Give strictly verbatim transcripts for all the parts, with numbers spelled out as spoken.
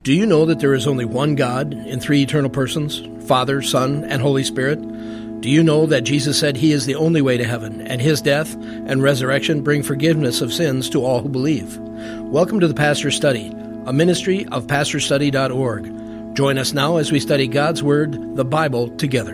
Do you know that there is only one God in three eternal persons, Father, Son, and Holy Spirit? Do you know that Jesus said he is the only way to heaven, and his death and resurrection bring forgiveness of sins to all who believe? Welcome to the Pastor's Study, a ministry of pastor study dot org. Join us now as we study God's Word, the Bible, together.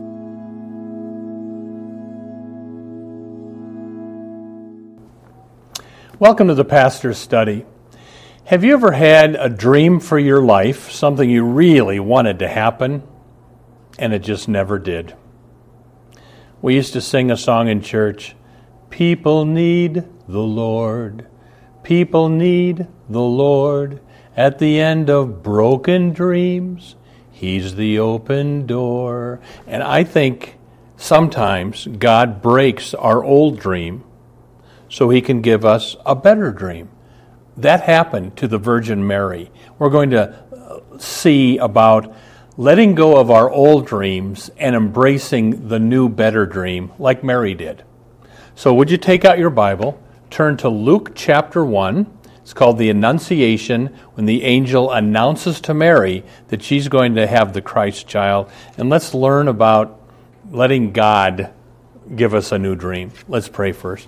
Welcome to the Pastor's Study. Have you ever had a dream for your life, something you really wanted to happen, and it just never did? We used to sing a song in church, "People need the Lord, people need the Lord. At the end of broken dreams, He's the open door." And I think sometimes God breaks our old dream so He can give us a better dream. That happened to the Virgin Mary. We're going to see about letting go of our old dreams and embracing the new, better dream like Mary did. So would you take out your Bible, turn to Luke chapter one. It's called the Annunciation, when the angel announces to Mary that she's going to have the Christ child. And let's learn about letting God give us a new dream. Let's pray first.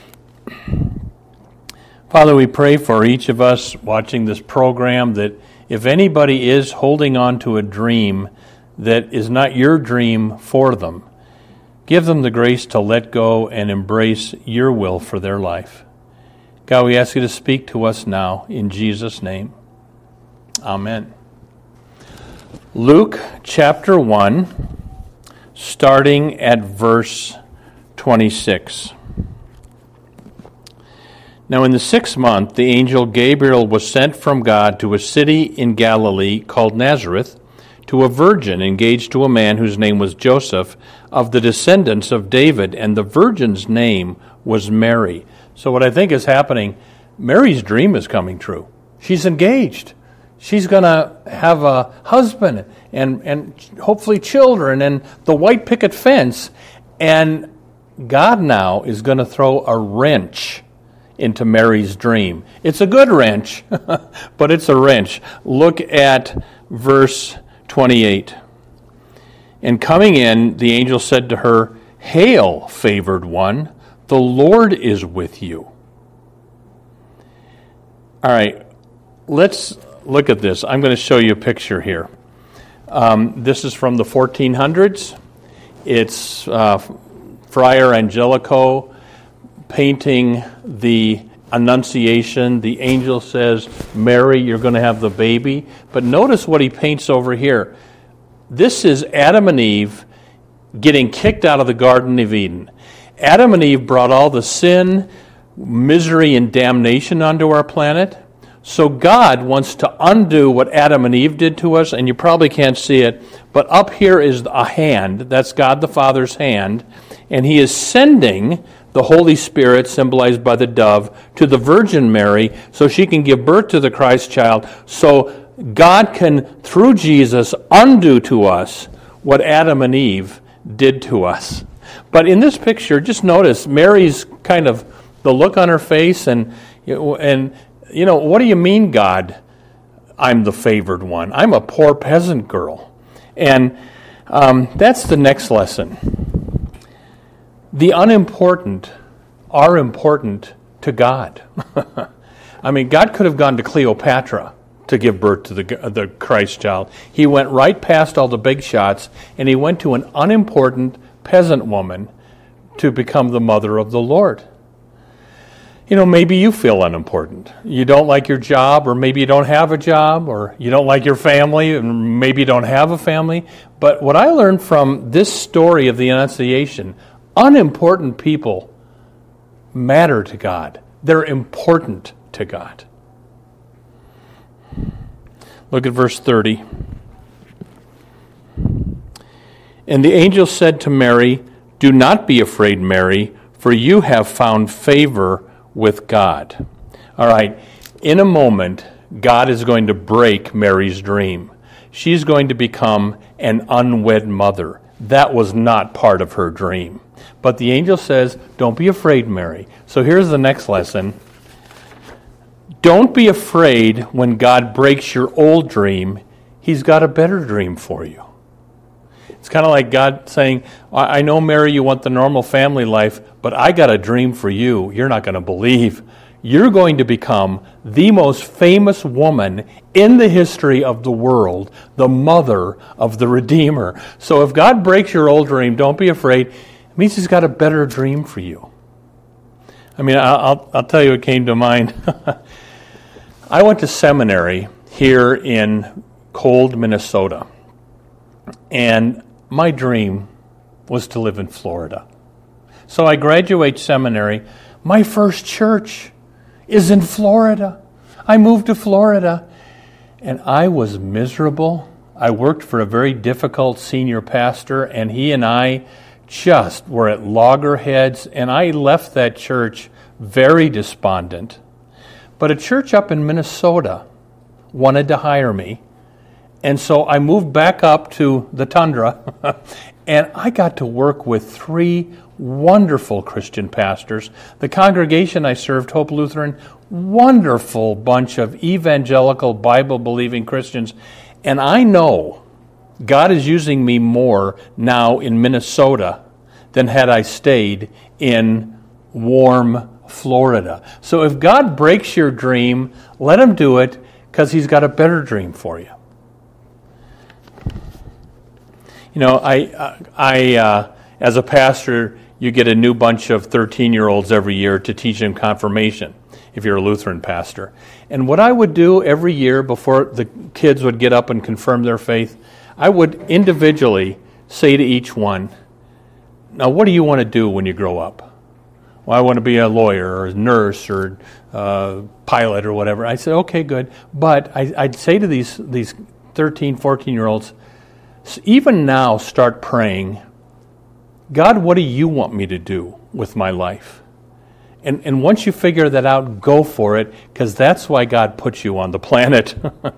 Father, we pray for each of us watching this program that if anybody is holding on to a dream that is not your dream for them, give them the grace to let go and embrace your will for their life. God, we ask you to speak to us now in Jesus' name. Amen. Luke chapter one, starting at verse twenty-six. Now in the sixth month, the angel Gabriel was sent from God to a city in Galilee called Nazareth, to a virgin engaged to a man whose name was Joseph, of the descendants of David, and the virgin's name was Mary. So what I think is happening, Mary's dream is coming true. She's engaged. She's going to have a husband and, and hopefully children and the white picket fence. And God now is going to throw a wrench into Mary's dream. It's a good wrench, but it's a wrench. Look at verse twenty-eight. And coming in, the angel said to her, "Hail, favored one, the Lord is with you." All right, let's look at this. I'm going to show you a picture here. Um, this is from the fourteen hundreds. It's uh, Friar Angelico painting the Annunciation. The angel says, "Mary, you're going to have the baby." But notice what he paints over here. This is Adam and Eve getting kicked out of the Garden of Eden. Adam and Eve brought all the sin, misery, and damnation onto our planet. So God wants to undo what Adam and Eve did to us, and you probably can't see it, but up here is a hand. That's God the Father's hand, and He is sending the Holy Spirit, symbolized by the dove, to the Virgin Mary so she can give birth to the Christ child, so God can, through Jesus, undo to us what Adam and Eve did to us. But in this picture, just notice Mary's kind of the look on her face, and and you know, what do you mean, God? I'm the favored one. I'm a poor peasant girl. And um, that's the next lesson. The unimportant are important to God. I mean, God could have gone to Cleopatra to give birth to the, the Christ child. He went right past all the big shots, and He went to an unimportant peasant woman to become the mother of the Lord. You know, maybe you feel unimportant. You don't like your job, or maybe you don't have a job, or you don't like your family, and maybe you don't have a family. But what I learned from this story of the Annunciation, unimportant people matter to God. They're important to God. Look at verse thirty. And the angel said to Mary, "Do not be afraid, Mary, for you have found favor with God." All right, in a moment, God is going to break Mary's dream. She's going to become an unwed mother. That was not part of her dream. But the angel says, "Don't be afraid, Mary." So here's the next lesson. Don't be afraid when God breaks your old dream. He's got a better dream for you. It's kind of like God saying, I know, Mary, you want the normal family life, but I got a dream for you. You're not going to believe. You're going to become the most famous woman in the history of the world, the mother of the Redeemer. So if God breaks your old dream, don't be afraid. It means He's got a better dream for you. I mean, I'll, I'll tell you what came to mind. I went to seminary here in cold Minnesota, and my dream was to live in Florida. So I graduate seminary. My first church is in Florida. I moved to Florida, and I was miserable. I worked for a very difficult senior pastor, and he and I just were at loggerheads, and I left that church very despondent. But a church up in Minnesota wanted to hire me, and so I moved back up to the tundra, and I got to work with three wonderful Christian pastors. The congregation I served, Hope Lutheran, wonderful bunch of evangelical, Bible-believing Christians. And I know God is using me more now in Minnesota than had I stayed in warm Florida. So if God breaks your dream, let Him do it, because He's got a better dream for you. You know, I, I, uh, as a pastor, you get a new bunch of thirteen-year-olds every year to teach them confirmation, if you're a Lutheran pastor. And what I would do every year before the kids would get up and confirm their faith, I would individually say to each one, now what do you want to do when you grow up? Well, I want to be a lawyer or a nurse or a pilot or whatever. I said, okay, good. But I, I'd say to these, these thirteen, fourteen-year-olds, even now start praying, God, what do you want me to do with my life? And and once you figure that out, go for it, because that's why God put you on the planet.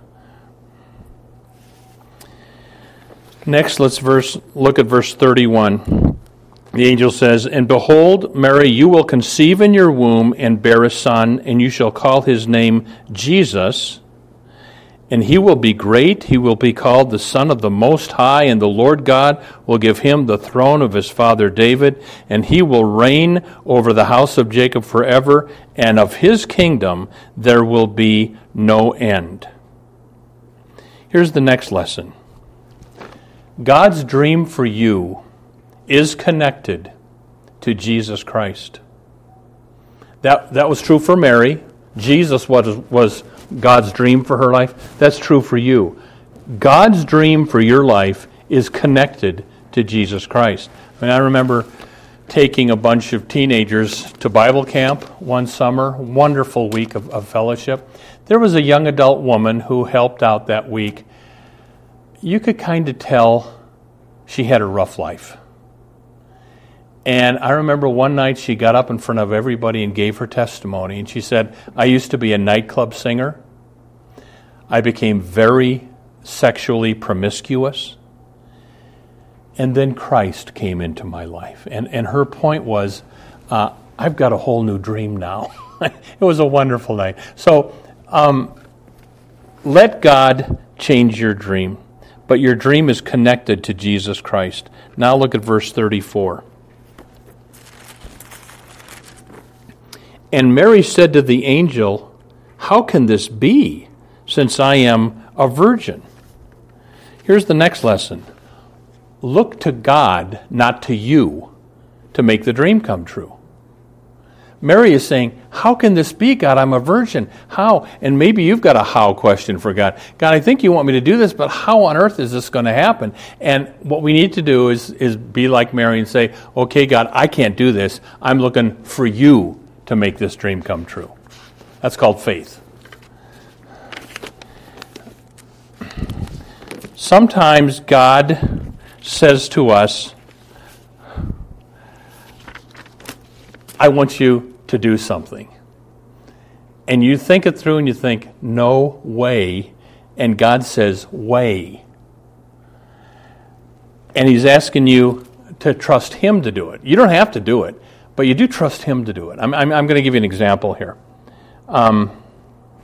Next, let's verse look at verse thirty-one. The angel says, and behold, Mary, you will conceive in your womb and bear a son, and you shall call his name Jesus. And he will be great, he will be called the Son of the Most High, and the Lord God will give him the throne of his father David, and he will reign over the house of Jacob forever, and of his kingdom there will be no end. Here's the next lesson. God's dream for you is connected to Jesus Christ. That, that was true for Mary. Jesus was, was God's dream for her life. That's true for you. God's dream for your life is connected to Jesus Christ. I mean, I remember taking a bunch of teenagers to Bible camp one summer, wonderful week of, of fellowship. There was a young adult woman who helped out that week. You could kind of tell she had a rough life. And I remember one night she got up in front of everybody and gave her testimony. And she said, I used to be a nightclub singer. I became very sexually promiscuous. And then Christ came into my life. And, and her point was, uh, I've got a whole new dream now. It was a wonderful night. So um, let God change your dream. But your dream is connected to Jesus Christ. Now look at verse thirty-four. And Mary said to the angel, how can this be, since I am a virgin? Here's the next lesson. Look to God, not to you, to make the dream come true. Mary is saying, how can this be, God? I'm a virgin. How? And maybe you've got a how question for God. God, I think you want me to do this, but how on earth is this going to happen? And what we need to do is, is be like Mary and say, okay, God, I can't do this. I'm looking for you to make this dream come true. That's called faith. Sometimes God says to us, I want you to do something. And you think it through and you think, no way. And God says, way. And He's asking you to trust Him to do it. You don't have to do it, but you do trust Him to do it. I'm, I'm, I'm going to give you an example here. Um,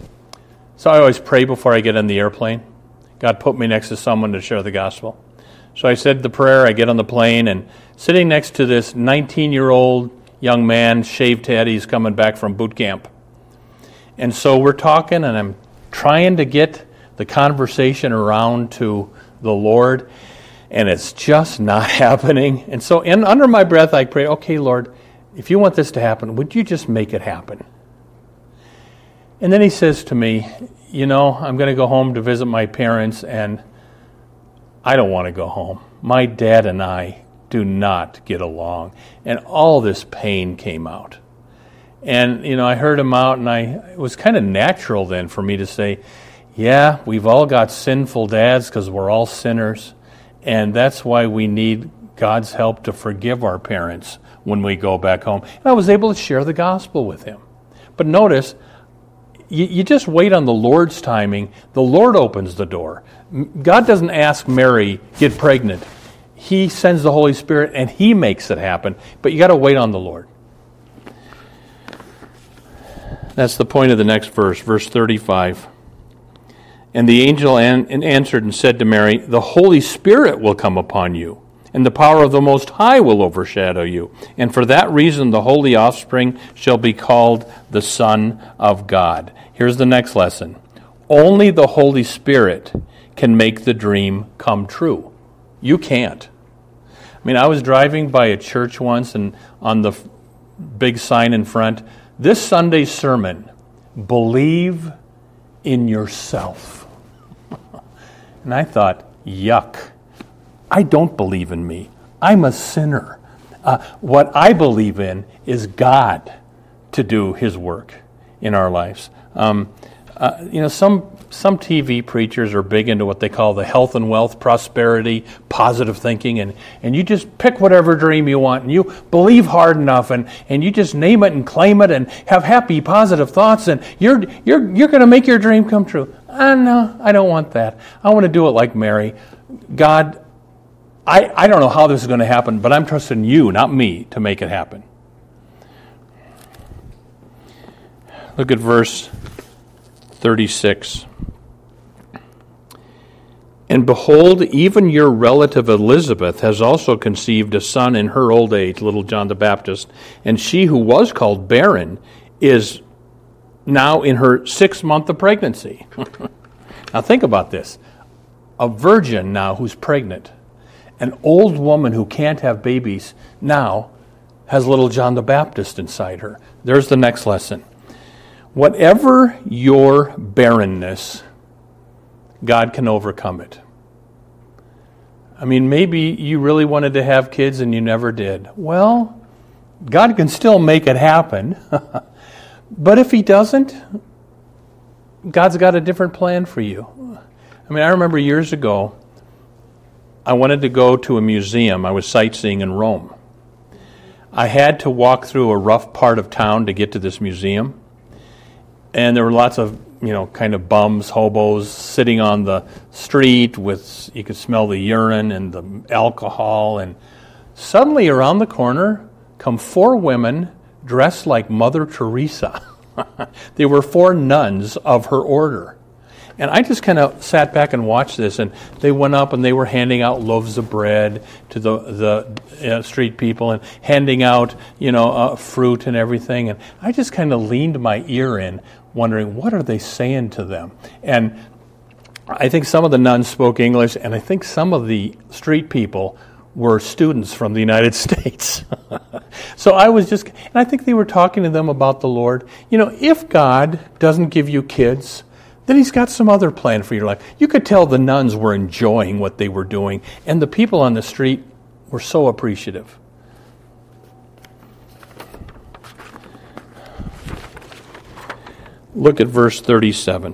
So I always pray before I get on the airplane. God put me next to someone to share the gospel. So I said the prayer, I get on the plane, and sitting next to this nineteen-year-old young man, shaved head, he's coming back from boot camp. And so we're talking, and I'm trying to get the conversation around to the Lord, and it's just not happening. And so in, under my breath, I pray, okay, Lord, if you want this to happen, would you just make it happen? And then he says to me, you know, I'm going to go home to visit my parents, and I don't want to go home. My dad and I do not get along. And all this pain came out. And, you know, I heard him out, and I it was kind of natural then for me to say, yeah, we've all got sinful dads because we're all sinners, and that's why we need God's help to forgive our parents when we go back home. And I was able to share the gospel with him. But notice, you, you just wait on the Lord's timing. The Lord opens the door. God doesn't ask Mary, get pregnant. He sends the Holy Spirit, and He makes it happen. But you got to wait on the Lord. That's the point of the next verse, verse thirty-five. And the angel an- answered and said to Mary, the Holy Spirit will come upon you, and the power of the Most High will overshadow you. And for that reason the holy offspring shall be called the Son of God. Here's the next lesson. Only the Holy Spirit can make the dream come true. You can't. I mean, I was driving by a church once, and on the big sign in front, this Sunday's sermon, believe in yourself. And I thought, yuck. I don't believe in me. I'm a sinner. Uh, what I believe in is God to do His work in our lives. Um, uh, you know, some some T V preachers are big into what they call the health and wealth, prosperity, positive thinking, and, and you just pick whatever dream you want, and you believe hard enough, and, and you just name it and claim it, and have happy, positive thoughts, and you're you're you're going to make your dream come true. Uh, no, I don't want that. I want to do it like Mary. God, I, I don't know how this is going to happen, but I'm trusting you, not me, to make it happen. Look at verse thirty-six. And behold, even your relative Elizabeth has also conceived a son in her old age, little John the Baptist, and she who was called barren is now in her sixth month of pregnancy. Now think about this. A virgin now who's pregnant, an old woman who can't have babies, now has little John the Baptist inside her. There's the next lesson. Whatever your barrenness, God can overcome it. I mean, maybe you really wanted to have kids and you never did. Well, God can still make it happen. But if He doesn't, God's got a different plan for you. I mean, I remember years ago, I wanted to go to a museum. I was sightseeing in Rome. I had to walk through a rough part of town to get to this museum. And there were lots of, you know, kind of bums, hobos, sitting on the street with, you could smell the urine and the alcohol. And suddenly around the corner come four women dressed like Mother Teresa. They were four nuns of her order. And I just kind of sat back and watched this, and they went up and they were handing out loaves of bread to the the uh, street people, and handing out, you know, uh, fruit and everything. And I just kind of leaned my ear in, wondering, what are they saying to them? And I think some of the nuns spoke English, and I think some of the street people were students from the United States. So I was just, and I think they were talking to them about the Lord. You know, if God doesn't give you kids, then He's got some other plan for your life. You could tell the nuns were enjoying what they were doing, and the people on the street were so appreciative. Look at verse thirty-seven.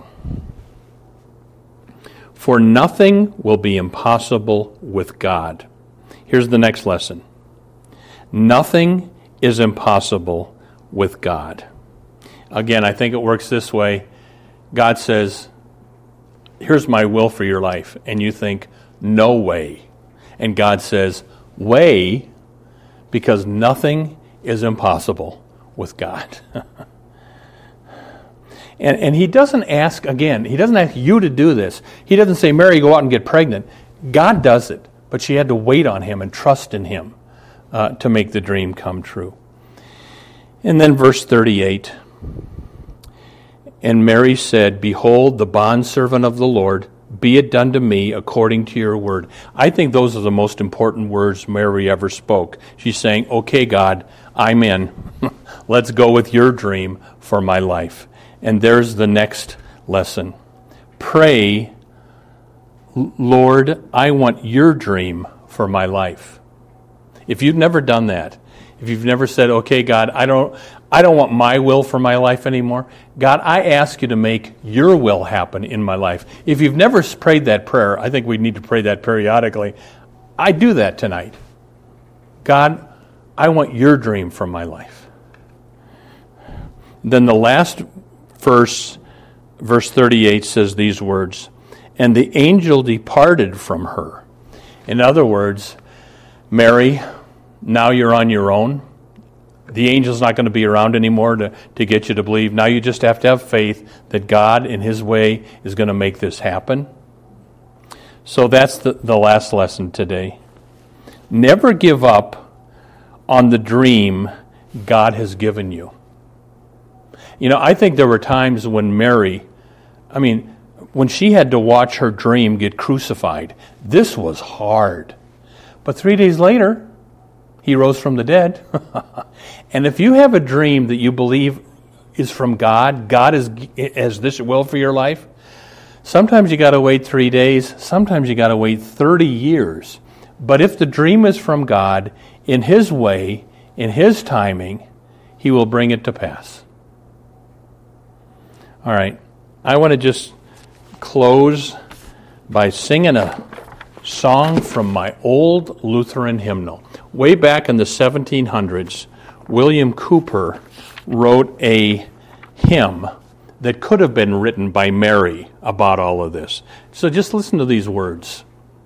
For nothing will be impossible with God. Here's the next lesson. Nothing is impossible with God. Again, I think it works this way. God says, here's my will for your life. And you think, no way. And God says, way, because nothing is impossible with God. And, and he doesn't ask, again, he doesn't ask you to do this. He doesn't say, Mary, go out and get pregnant. God does it. But she had to wait on him and trust in him uh, to make the dream come true. And then verse thirty-eight. And Mary said, Behold, the bondservant of the Lord, be it done to me according to your word. I think those are the most important words Mary ever spoke. She's saying, okay, God, I'm in. Let's go with your dream for my life. And there's the next lesson. Pray, Lord, I want your dream for my life. If you've never done that, if you've never said, okay, God, I don't I don't want my will for my life anymore. God, I ask you to make your will happen in my life. If you've never prayed that prayer, I think we need to pray that periodically. I do that tonight. God, I want your dream for my life. Then the last verse, verse thirty-eight, says these words, and the angel departed from her. In other words, Mary, now you're on your own. The angel's not going to be around anymore to, to get you to believe. Now you just have to have faith that God, in his way, is going to make this happen. So that's the, the last lesson today. Never give up on the dream God has given you. You know, I think there were times when Mary, I mean, when she had to watch her dream get crucified, this was hard. But three days later, he rose from the dead. And if you have a dream that you believe is from God, God is, has this will for your life, sometimes you got to wait three days, sometimes you got to wait thirty years. But if the dream is from God, in his way, in his timing, he will bring it to pass. All right, I want to just close by singing a song from my old Lutheran hymnal. Way back in the seventeen hundreds, William Cowper wrote a hymn that could have been written by Mary about all of this. So just listen to these words.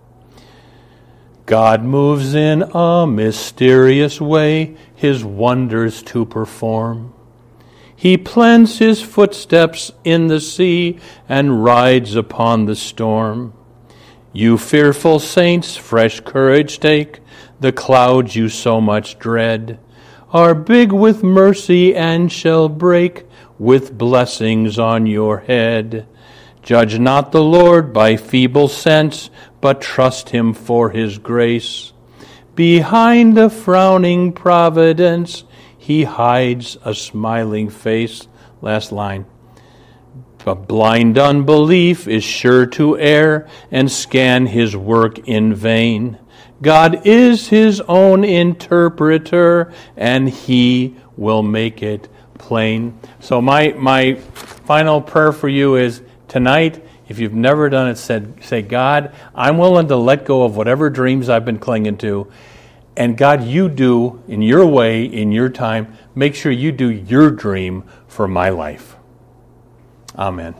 God moves in a mysterious way, his wonders to perform. He plants his footsteps in the sea and rides upon the storm. You fearful saints, fresh courage take. The clouds you so much dread are big with mercy and shall break with blessings on your head. Judge not the Lord by feeble sense, but trust him for his grace. Behind a frowning providence, he hides a smiling face. Last line. But blind unbelief is sure to err and scan his work in vain. God is his own interpreter, and he will make it plain. So my my final prayer for you is tonight, if you've never done it, said, say, God, I'm willing to let go of whatever dreams I've been clinging to. And God, you do in your way, in your time, make sure you do your dream for my life. Amen.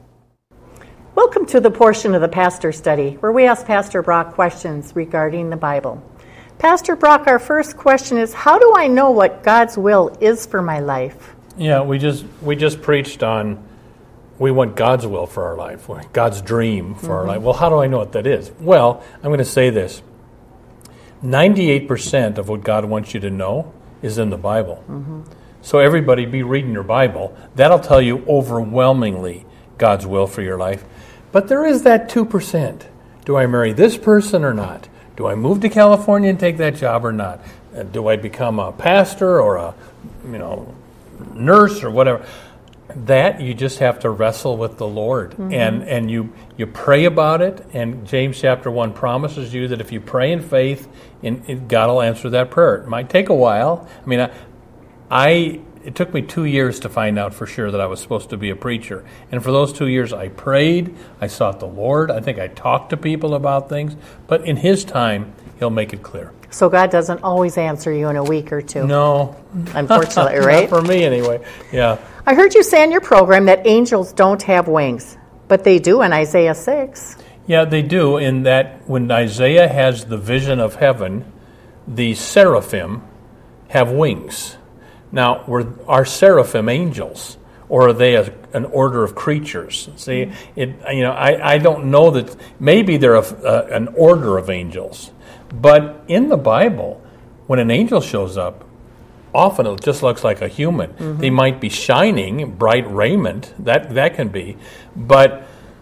Welcome to the portion of the Pastor Study where we ask Pastor Brock questions regarding the Bible. Pastor Brock, our first question is, how do I know what God's will is for my life? Yeah, we just we just preached on we want God's will for our life, God's dream for mm-hmm. our life. Well, how do I know what that is? Well, I'm going to say this. ninety-eight percent of what God wants you to know is in the Bible. Mm-hmm. So everybody be reading your Bible. That'll tell you overwhelmingly God's will for your life. But there is that two percent. Do I marry this person or not? Do I move to California and take that job or not? Uh, do I become a pastor or a, you know, nurse or whatever? That you just have to wrestle with the Lord. Mm-hmm. And and you, you pray about it. And James chapter one promises you that if you pray in faith, in, in God will answer that prayer. It might take a while. I mean, I, I it took me two years to find out for sure that I was supposed to be a preacher. And for those two years, I prayed. I sought the Lord. I think I talked to people about things. But in his time, he'll make it clear. So God doesn't always answer you in a week or two. No. Unfortunately, right? Not for me, anyway. Yeah. I heard you say in your program that angels don't have wings, but they do in Isaiah six. Yeah, they do, in that when Isaiah has the vision of heaven, the seraphim have wings. Now, were, are seraphim angels? or are they a, an order of creatures? See, it. You know, I, I don't know that. Maybe they're a, a, an order of angels, but in the Bible, when an angel shows up, often it just looks like a human. Mm-hmm. They might be shining, bright raiment. That that can be, but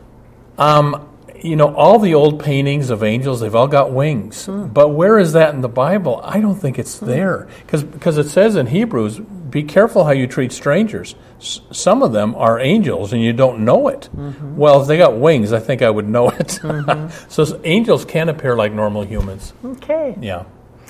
um, you know, all the old paintings of angels, they've all got wings. Mm. But where is that in the Bible? I don't think it's mm. there, because because it says in Hebrews, be careful how you treat strangers. S- some of them are angels, and you don't know it. Mm-hmm. Well, if they got wings, I think I would know it. Mm-hmm. So angels can appear like normal humans. Okay. Yeah.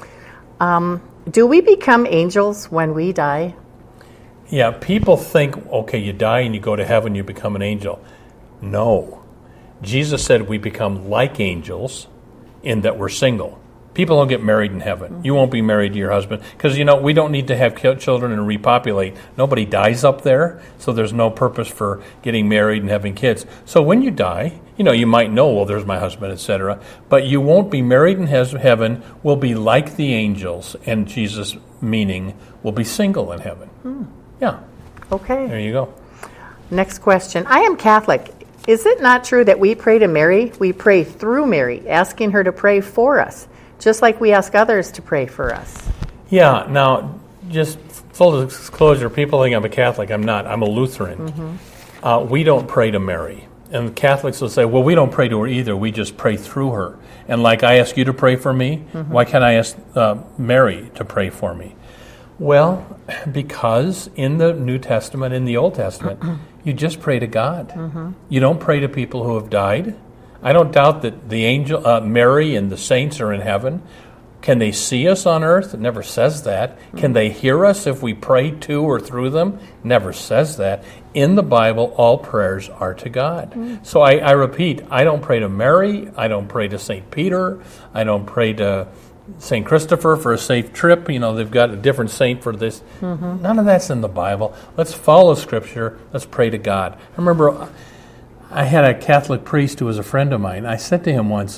Um, do we become angels when we die? Yeah, people think, okay, you die and you go to heaven, you become an angel. No. Jesus said we become like angels in that we're single. People don't get married in heaven. Mm-hmm. You won't be married to your husband. Because, you know, we don't need to have children and repopulate. Nobody dies up there, so there's no purpose for getting married and having kids. So when you die, you know, you might know, well, there's my husband, et cetera. But you won't be married in heaven. We'll be like the angels, and Jesus' meaning will be single in heaven. Mm. Yeah. Okay. There you go. Next question. I am Catholic. Is it not true that we pray to Mary? We pray through Mary, asking her to pray for us, just like we ask others to pray for us. Yeah. Now, just full disclosure, people think I'm a Catholic. I'm not. I'm a Lutheran. Mm-hmm. Uh, we don't pray to Mary. And Catholics will say, well, we don't pray to her either. We just pray through her. And like I ask you to pray for me, mm-hmm. why can't I ask uh, Mary to pray for me? Well, because in the New Testament, in the Old Testament, you just pray to God. Mm-hmm. You don't pray to people who have died. I don't doubt that the angel, uh, Mary and the saints are in heaven. Can they see us on earth? It never says that. Mm-hmm. Can they hear us if we pray to or through them? Never says that. In the Bible, all prayers are to God. Mm-hmm. So I, I repeat, I don't pray to Mary. I don't pray to Saint Peter. I don't pray to Saint Christopher for a safe trip. You know, they've got a different saint for this. Mm-hmm. None of that's in the Bible. Let's follow Scripture. Let's pray to God. I remember I had a Catholic priest who was a friend of mine. I said to him once,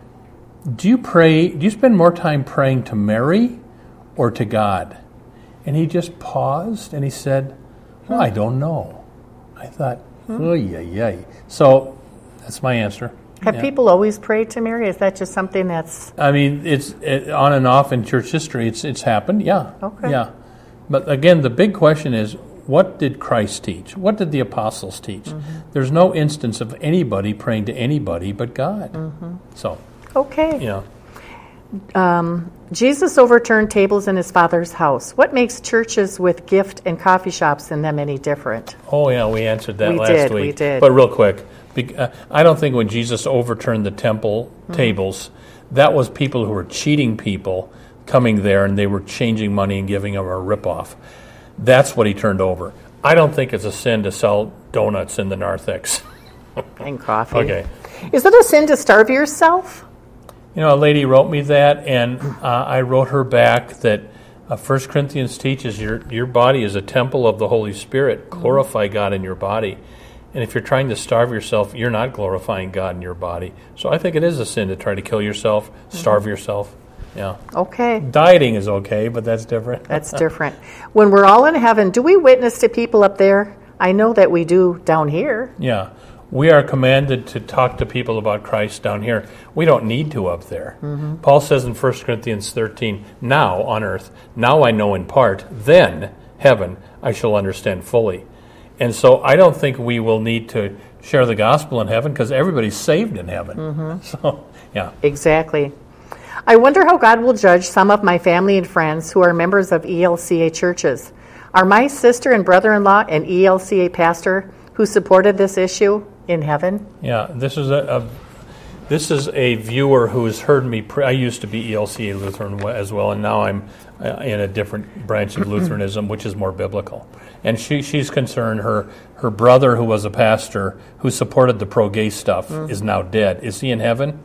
do you pray, do you spend more time praying to Mary or to God? And he just paused and he said, well, I don't know. I thought, oh, yeah, yeah. So that's my answer. Have yeah. people always prayed to Mary? Is that just something that's... I mean, it's it, on and off in church history. It's it's happened, yeah. Okay. Yeah. But again, the big question is, what did Christ teach? What did the apostles teach? Mm-hmm. There's no instance of anybody praying to anybody but God. Mm-hmm. So... Okay. Yeah. Um, Jesus overturned tables in his Father's house. What makes churches with gift and coffee shops in them any different? Oh, yeah, we answered that we last did, week. We did. But real quick, uh, I don't think when Jesus overturned the temple mm-hmm. tables, that was people who were cheating people coming there, and they were changing money and giving them a ripoff. That's what he turned over. I don't think it's a sin to sell donuts in the narthex. And coffee. Okay. Is it a sin to starve yourself? You know, a lady wrote me that, and uh, I wrote her back that uh, First Corinthians teaches your your body is a temple of the Holy Spirit. Glorify God in your body. And if you're trying to starve yourself, you're not glorifying God in your body. So I think it is a sin to try to kill yourself, starve mm-hmm. yourself. Yeah. Okay. Dieting is okay, but that's different. That's different. When we're all in heaven, do we witness to people up there? I know that we do down here. Yeah. We are commanded to talk to people about Christ down here. We don't need to up there. Mm-hmm. Paul says in First Corinthians thirteen, now on earth, now I know in part, then heaven I shall understand fully. And so I don't think we will need to share the gospel in heaven because everybody's saved in heaven. Mm-hmm. So, yeah. Exactly. I wonder how God will judge some of my family and friends who are members of E L C A churches. Are my sister and brother-in-law an E L C A pastor who supported this issue in heaven? Yeah, this is a, a this is a viewer who has heard me pray. I used to be E L C A Lutheran as well, and now I'm uh, in a different branch of Lutheranism, which is more biblical. And she she's concerned her her brother, who was a pastor who supported the pro-gay stuff, mm. is now dead. Is he in heaven?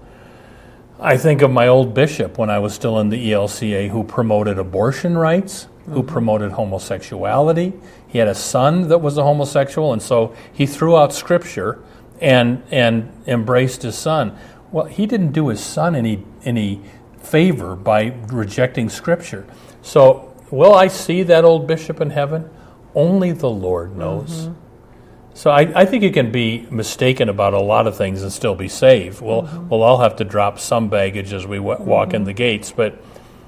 I think of my old bishop when I was still in the E L C A, who promoted abortion rights, who mm-hmm. promoted homosexuality. He had a son that was a homosexual, and so he threw out Scripture and and embraced his son. Well, he didn't do his son any any favor by rejecting Scripture. So will I see that old bishop in heaven? only the Lord knows. Mm-hmm. So I, I think you can be mistaken about a lot of things and still be saved. We'll, mm-hmm. we'll all have to drop some baggage as we w- walk mm-hmm. in the gates, but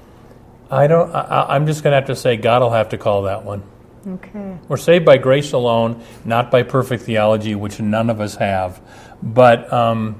I don't. I, I'm just going to have to say God will have to call that one. Okay. We're saved by grace alone, not by perfect theology, which none of us have. But um,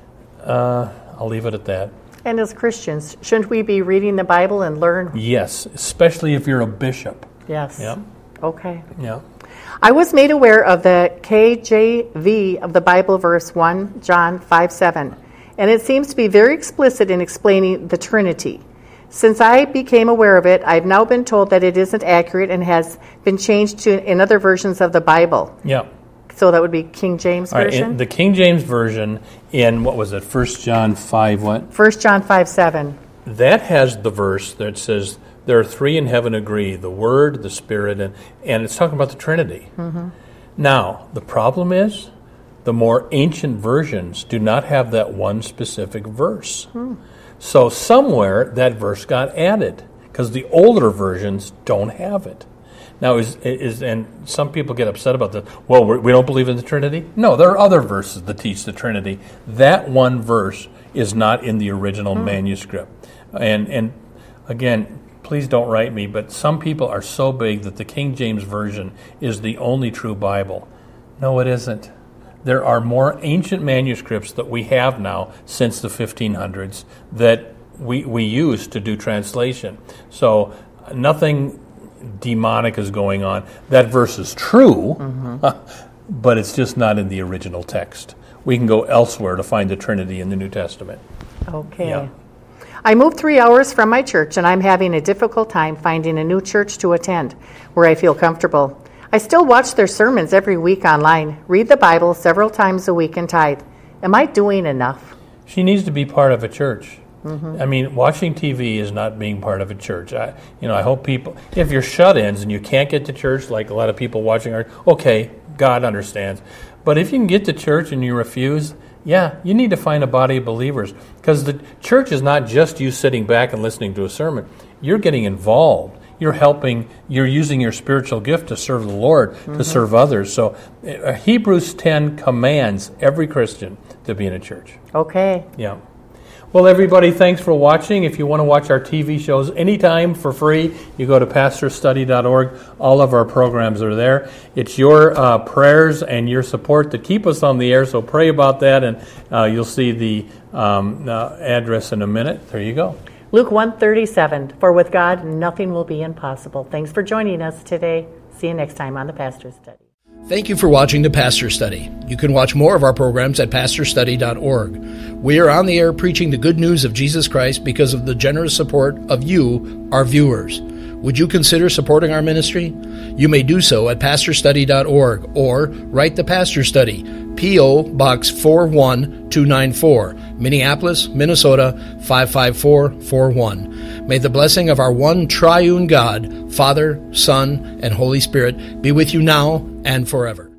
uh, I'll leave it at that. And as Christians, shouldn't we be reading the Bible and learn? Yes, especially if you're a bishop. Yes. Yeah. Okay. Yeah. I was made aware of the K J V of the Bible verse First John five seven, and it seems to be very explicit in explaining the Trinity. Since I became aware of it, I've now been told that it isn't accurate and has been changed to in other versions of the Bible. Yeah. So that would be King James All right, Version? in the King James Version in, what was it, First John five what? First John five seven. That has the verse that says, there are three in heaven agree, the Word, the Spirit, and, and it's talking about the Trinity. Mm-hmm. Now, the problem is, the more ancient versions do not have that one specific verse. Hmm. So somewhere that verse got added, because the older versions don't have it. Now, is is and some people get upset about this. Well, we're, we don't believe in the Trinity? No, there are other verses that teach the Trinity. That one verse is not in the original hmm. manuscript. And and again, please don't write me, but some people are so big that the King James Version is the only true Bible. No, it isn't. There are more ancient manuscripts that we have now since the fifteen hundreds that we we use to do translation. So nothing demonic is going on. That verse is true, mm-hmm. but it's just not in the original text. We can go elsewhere to find the Trinity in the New Testament. Okay. Yeah. I moved three hours from my church, and I'm having a difficult time finding a new church to attend where I feel comfortable. I still watch their sermons every week online, read the Bible several times a week, and tithe. Am I doing enough? She needs to be part of a church. Mm-hmm. I mean, watching T V is not being part of a church. I, you know, I hope people, if you're shut-ins and you can't get to church, like a lot of people watching are, okay, God understands. But if you can get to church and you refuse, yeah, you need to find a body of believers. Because the church is not just you sitting back and listening to a sermon. You're getting involved. You're helping, you're using your spiritual gift to serve the Lord, mm-hmm. to serve others. So uh, Hebrews ten commands every Christian to be in a church. Okay. Yeah. Well, everybody, thanks for watching. If you want to watch our T V shows anytime for free, you go to pastor study dot org. All of our programs are there. It's your uh, prayers and your support that keep us on the air, so pray about that, and uh, you'll see the um, uh, address in a minute. There you go. Luke one thirty-seven, for with God nothing will be impossible. Thanks for joining us today. See you next time on the Pastor Study. Thank you for watching the Pastor Study. You can watch more of our programs at pastor study dot org. We are on the air preaching the good news of Jesus Christ because of the generous support of you, our viewers. Would you consider supporting our ministry? You may do so at pastor study dot org or write the Pastor Study, P O. Box four one two nine four, Minneapolis, Minnesota five five four four one. May the blessing of our one triune God, Father, Son, and Holy Spirit be with you now and forever.